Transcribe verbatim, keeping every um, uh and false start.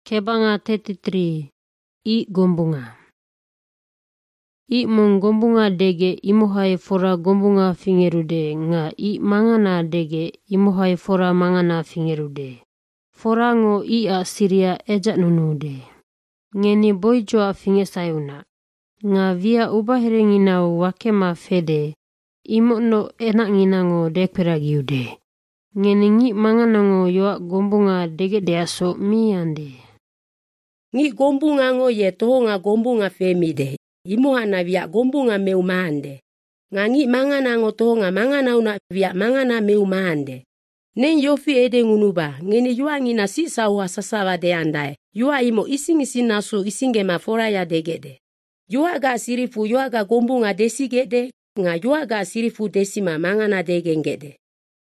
Kebanga thirty-three. I gombunga. I mong gombunga dege imuhai fora gombunga fingerude nga i mangana dege imuhai fora mangana fingerude. Forango i a siria eja nunude. Ngeni boijoa fingesayuna. Nga via ubaherenginau wakema fede. Imo no enak nginango dekperagiude. Ngeni ngi manganango yoa gombunga dege deaso miyande. Ngi gombunga ngo ye tohonga gombunga femide. Imuhana via gombunga meumande. Nga ngi mangana ngo tohonga mangana una via mangana meumande. Nen yofi ede ngunuba. Ngeni yua ngina sisa ua sasawa de andae. Yua imo ising ising nasu isinge mafora ya degede. Yua ga sirifu yua ga gombunga desigede. Nga yua ga sirifu desima mangana degengede.